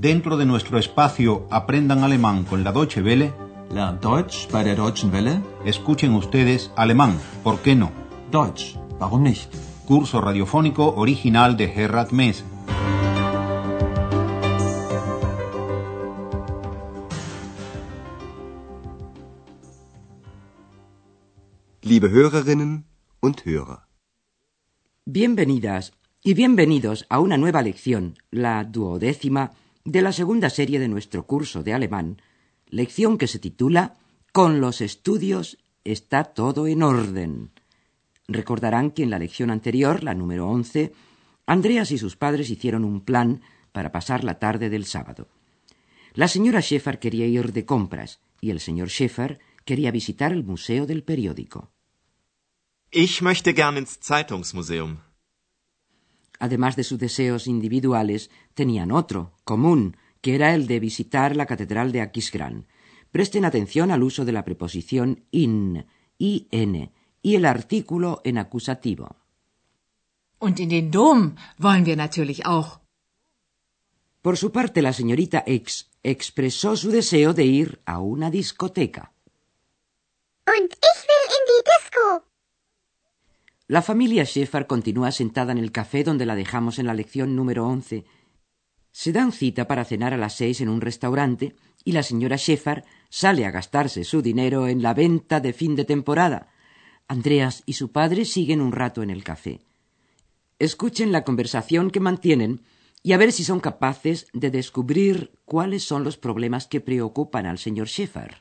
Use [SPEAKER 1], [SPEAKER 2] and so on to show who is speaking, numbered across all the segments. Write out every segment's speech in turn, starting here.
[SPEAKER 1] Dentro de nuestro espacio Aprendan Alemán con la Deutsche Welle,
[SPEAKER 2] Lernt Deutsch bei der Deutschen Welle.
[SPEAKER 1] escuchen ustedes alemán, ¿por qué no?
[SPEAKER 2] Deutsch, warum nicht?
[SPEAKER 1] Curso radiofónico original de Gerhard Mess.
[SPEAKER 3] Liebe Hörerinnen und Hörer.
[SPEAKER 4] Bienvenidas y bienvenidos a una nueva lección, la 12ª de la segunda serie de nuestro curso de alemán, lección que se titula Con los estudios está todo en orden. Recordarán que en la lección anterior, la número 11, Andreas y sus padres hicieron un plan para pasar la tarde del sábado. La señora Schäfer quería ir de compras y el señor Schäfer quería visitar el museo del periódico.
[SPEAKER 5] Ich möchte gern ins Zeitungsmuseum.
[SPEAKER 4] Además de sus deseos individuales, tenían otro, común, que era el de visitar la catedral de Aquisgrán. Presten atención al uso de la preposición in, y el artículo en acusativo.
[SPEAKER 6] Und in den Dom wollen wir natürlich auch.
[SPEAKER 4] Por su parte, la señorita X expresó su deseo de ir a una discoteca.
[SPEAKER 7] Und ich will in die Disco.
[SPEAKER 4] La familia Schäfer continúa sentada en el café donde la dejamos en la lección número 11. Se dan cita para cenar a las 6 en un restaurante y la señora Schäfer sale a gastarse su dinero en la venta de fin de temporada. Andreas y su padre siguen un rato en el café. Escuchen la conversación que mantienen y a ver si son capaces de descubrir cuáles son los problemas que preocupan al señor Schäfer.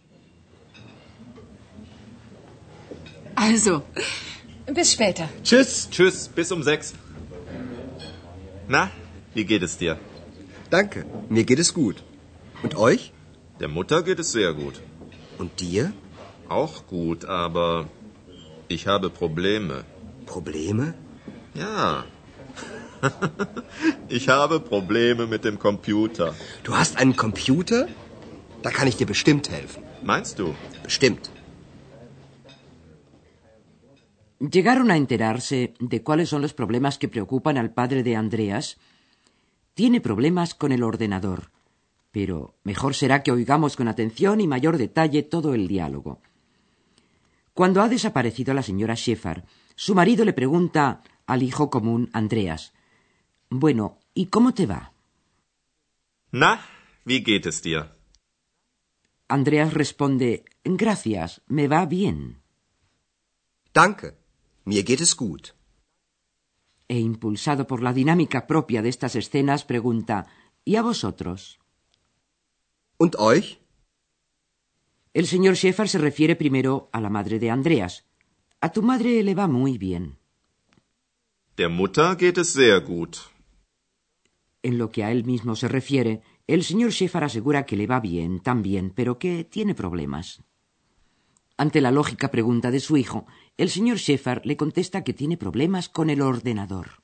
[SPEAKER 6] Also, bis später.
[SPEAKER 5] Tschüss. Tschüss, bis um 6. Na, wie geht es dir?
[SPEAKER 3] Danke, mir geht es gut. Und euch?
[SPEAKER 5] Der Mutter geht es sehr gut.
[SPEAKER 3] Und dir?
[SPEAKER 5] Auch gut, aber ich habe Probleme.
[SPEAKER 3] Probleme?
[SPEAKER 5] Ja. Ich habe Probleme mit dem Computer.
[SPEAKER 3] Du hast einen Computer? Da kann ich dir bestimmt helfen.
[SPEAKER 5] Meinst du?
[SPEAKER 3] Bestimmt.
[SPEAKER 4] Llegaron a enterarse de cuáles son los problemas que preocupan al padre de Andreas. Tiene problemas con el ordenador, pero mejor será que oigamos con atención y mayor detalle todo el diálogo. Cuando ha desaparecido la señora Schäfer, su marido le pregunta al hijo común Andreas: «Bueno, ¿y cómo te va?»
[SPEAKER 5] Na, wie geht es dir?
[SPEAKER 4] Andreas responde: «Gracias, me va bien».
[SPEAKER 3] Danke, mir geht es gut.
[SPEAKER 4] E impulsado por la dinámica propia de estas escenas, pregunta: «¿Y a vosotros?»
[SPEAKER 3] Und euch?
[SPEAKER 4] El señor Schäfer se refiere primero a la madre de Andreas. «A tu madre le va muy bien».
[SPEAKER 5] Der Mutter geht es sehr gut.
[SPEAKER 4] En lo que a él mismo se refiere, el señor Schäfer asegura que le va bien también, pero que tiene problemas. Ante la lógica pregunta de su hijo, el señor Schäfer le contesta que tiene problemas con el ordenador.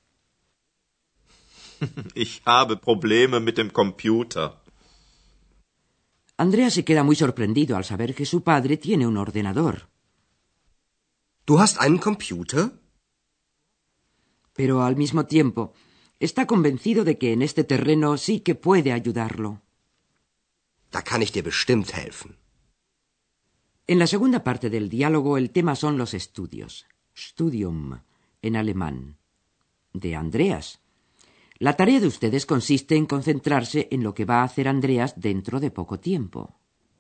[SPEAKER 5] Ich habe Probleme mit dem Computer.
[SPEAKER 4] Andrea se queda muy sorprendido al saber que su padre tiene un ordenador.
[SPEAKER 3] Du hast einen Computer?
[SPEAKER 4] Pero al mismo tiempo, está convencido de que en este terreno sí que puede ayudarlo.
[SPEAKER 3] Da kann ich dir bestimmt helfen.
[SPEAKER 4] En la segunda parte del diálogo el tema son los estudios, Studium, en alemán, de Andreas. La tarea de ustedes consiste en concentrarse en lo que va a hacer Andreas dentro de poco tiempo.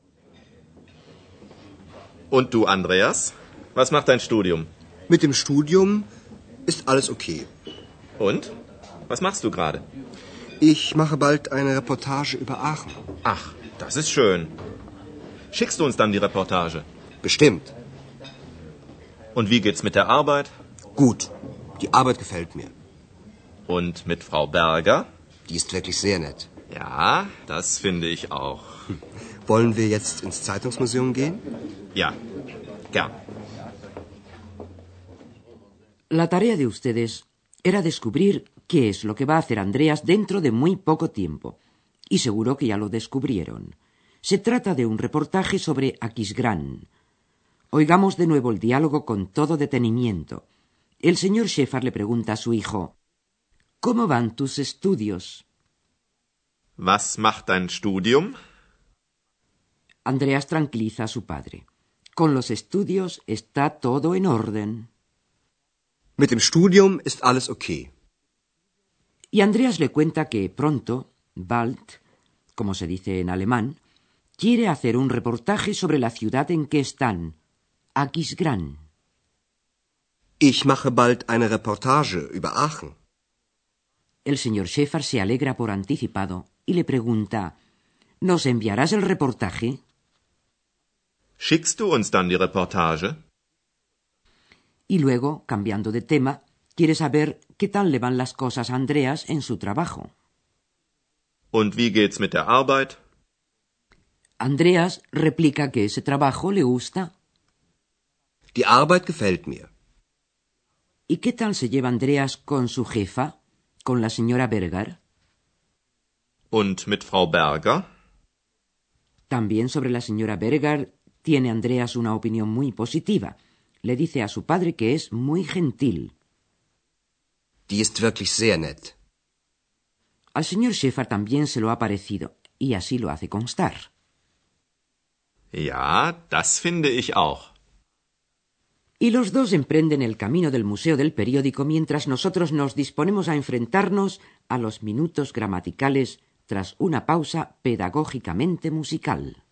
[SPEAKER 5] Und du, Andreas? Was macht dein Studium?
[SPEAKER 3] Mit dem Studium ist alles okay.
[SPEAKER 5] Und? Was machst du gerade?
[SPEAKER 3] Ich mache bald eine Reportage über Aachen.
[SPEAKER 5] Ach, das ist schön. Schickst du uns dann die Reportage?
[SPEAKER 3] Bestimmt.
[SPEAKER 5] Und wie geht's mit der Arbeit?
[SPEAKER 3] Gut, die Arbeit gefällt mir.
[SPEAKER 5] Und mit Frau Berger?
[SPEAKER 3] Die ist wirklich sehr nett.
[SPEAKER 5] Ja, das finde ich auch.
[SPEAKER 3] Wollen wir jetzt ins Zeitungsmuseum gehen?
[SPEAKER 5] Ja, gern.
[SPEAKER 4] La tarea de ustedes era descubrir qué es lo que va a hacer Andreas dentro de muy poco tiempo. Y seguro que ya lo descubrieron. Se trata de un reportaje sobre Aquisgrán. Oigamos de nuevo el diálogo con todo detenimiento. El señor Schäfer le pregunta a su hijo: «¿Cómo van tus estudios?»
[SPEAKER 5] Was macht dein Studium?
[SPEAKER 4] Andreas tranquiliza a su padre. Con los estudios está todo en orden.
[SPEAKER 3] Mit dem Studium ist alles okay.
[SPEAKER 4] Y Andreas le cuenta que pronto, bald, como se dice en alemán, quiere hacer un reportaje sobre la ciudad en que están, Aquisgrán.
[SPEAKER 3] Ich mache bald eine Reportage über Aachen.
[SPEAKER 4] El señor Schäfer se alegra por anticipado y le pregunta, ¿nos enviarás el reportaje?
[SPEAKER 5] Schickst du uns dann die Reportage?
[SPEAKER 4] Y luego, cambiando de tema, quiere saber qué tal le van las cosas a Andreas en su trabajo.
[SPEAKER 5] Und wie geht's mit der Arbeit?
[SPEAKER 4] Andreas replica que ese trabajo le gusta.
[SPEAKER 3] Die Arbeit gefällt mir.
[SPEAKER 4] ¿Y qué tal se lleva Andreas con su jefa, con la señora Berger?
[SPEAKER 5] Und mit Frau Berger?
[SPEAKER 4] También sobre la señora Berger tiene Andreas una opinión muy positiva. Le dice a su padre que es muy gentil.
[SPEAKER 3] Die ist wirklich sehr nett.
[SPEAKER 4] Al señor Schäfer también se lo ha parecido, y así lo hace constar.
[SPEAKER 5] Ja, das finde ich auch.
[SPEAKER 4] Y los dos emprenden el camino del Museo del Periódico mientras nosotros nos disponemos a enfrentarnos a los minutos gramaticales tras una pausa pedagógicamente musical.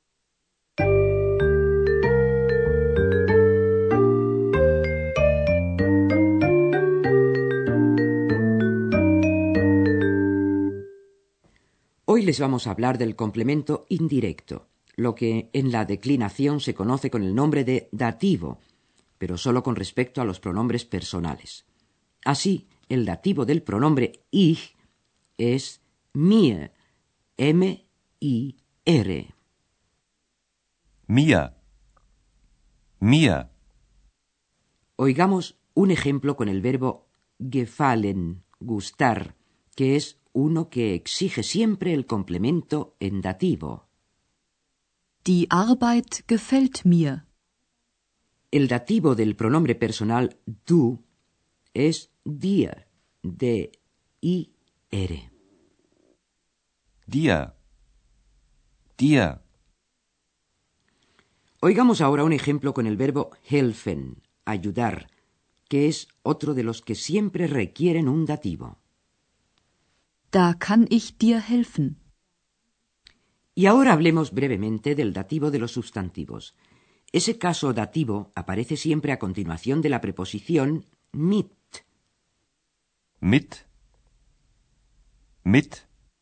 [SPEAKER 4] Hoy les vamos a hablar del complemento indirecto, lo que en la declinación se conoce con el nombre de dativo, pero solo con respecto a los pronombres personales. Así, el dativo del pronombre ich es mir, M-I-R.
[SPEAKER 2] Mir. Mir.
[SPEAKER 4] Oigamos un ejemplo con el verbo gefallen, gustar, que es uno que exige siempre el complemento en dativo.
[SPEAKER 6] Die Arbeit gefällt mir.
[SPEAKER 4] El dativo del pronombre personal du es dir, D-I-R.
[SPEAKER 2] Dir. Dir.
[SPEAKER 4] Oigamos ahora un ejemplo con el verbo helfen, ayudar, que es otro de los que siempre requieren un dativo.
[SPEAKER 6] Da kann ich dir helfen.
[SPEAKER 4] Y ahora hablemos brevemente del dativo de los sustantivos. Ese caso dativo aparece siempre a continuación de la preposición mit.
[SPEAKER 2] Mit. Mit.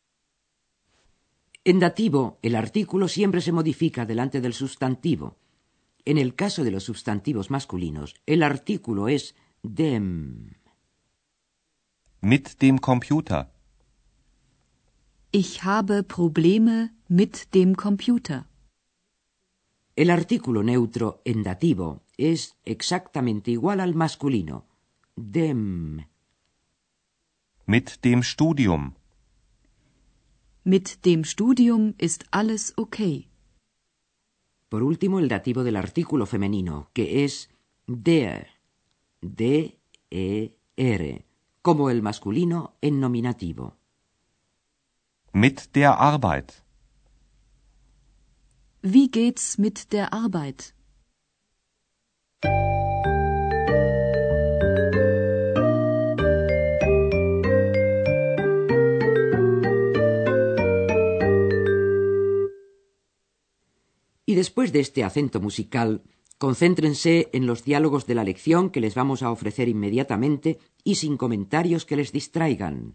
[SPEAKER 4] En dativo, el artículo siempre se modifica delante del sustantivo. En el caso de los sustantivos masculinos, el artículo es dem.
[SPEAKER 2] Mit dem Computer.
[SPEAKER 6] Ich habe Probleme mit dem Computer.
[SPEAKER 4] El artículo neutro en dativo es exactamente igual al masculino, dem.
[SPEAKER 2] Mit dem Studium.
[SPEAKER 6] Mit dem Studium ist alles okay.
[SPEAKER 4] Por último, el dativo del artículo femenino, que es der, D-E-R, como el masculino en nominativo.
[SPEAKER 2] Mit der Arbeit.
[SPEAKER 6] Wie geht's mit der Arbeit?
[SPEAKER 4] Y después de este acento musical, concéntrense en los diálogos de la lección que les vamos a ofrecer inmediatamente y sin comentarios que les distraigan.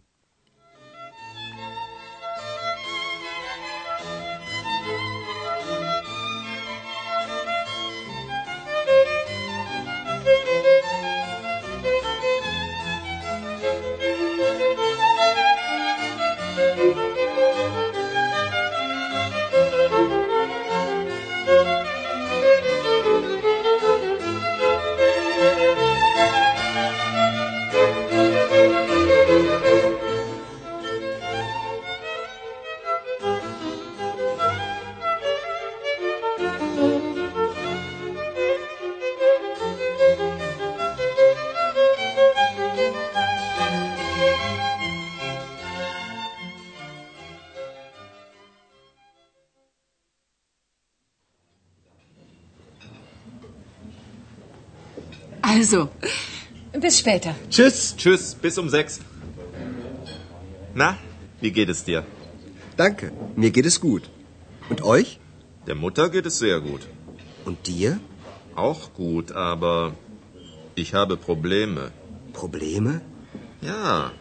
[SPEAKER 6] Also, bis später.
[SPEAKER 5] Tschüss. Tschüss, bis um 6. Na, wie geht es dir?
[SPEAKER 3] Danke, mir geht es gut. Und euch?
[SPEAKER 5] Der Mutter geht es sehr gut.
[SPEAKER 3] Und dir?
[SPEAKER 5] Auch gut, aber ich habe Probleme.
[SPEAKER 3] Probleme?
[SPEAKER 5] Ja.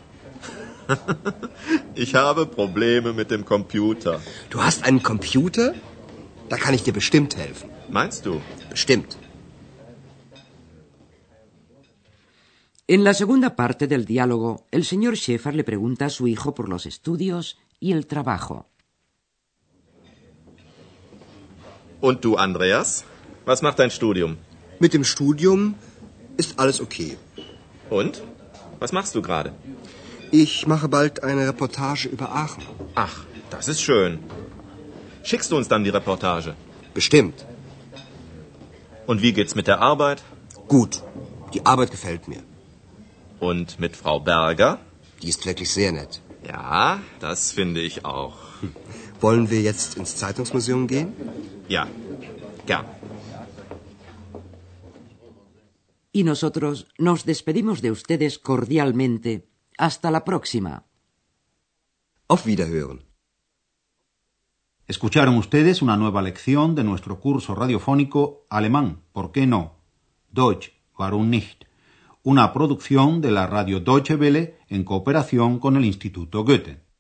[SPEAKER 5] Ich habe Probleme mit dem Computer.
[SPEAKER 3] Du hast einen Computer? Da kann ich dir bestimmt helfen.
[SPEAKER 5] Meinst du?
[SPEAKER 3] Bestimmt.
[SPEAKER 4] En la segunda parte del diálogo, el señor Schäfer le pregunta a su hijo por los estudios y el trabajo.
[SPEAKER 5] Und du, Andreas? Was macht dein Studium?
[SPEAKER 3] Mit dem Studium ist alles okay.
[SPEAKER 5] Und? Was machst du gerade?
[SPEAKER 3] Ich mache bald eine Reportage über Aachen.
[SPEAKER 5] Ach, das ist schön. Schickst du uns dann die Reportage?
[SPEAKER 3] Bestimmt.
[SPEAKER 5] Und wie geht's mit der Arbeit?
[SPEAKER 3] Gut. Die Arbeit gefällt mir.
[SPEAKER 5] Und mit Frau Berger?
[SPEAKER 3] Die ist wirklich sehr nett.
[SPEAKER 5] Ja, das finde ich auch.
[SPEAKER 3] Wollen wir jetzt ins Zeitungsmuseum gehen?
[SPEAKER 5] Ja, gern.
[SPEAKER 4] Y nosotros nos despedimos de ustedes cordialmente. Hasta la próxima.
[SPEAKER 3] Auf Wiederhören.
[SPEAKER 1] Escucharon ustedes una nueva lección de nuestro curso radiofónico Alemán, ¿por qué no? Deutsch, warum nicht? Una producción de la radio Deutsche Welle en cooperación con el Instituto Goethe.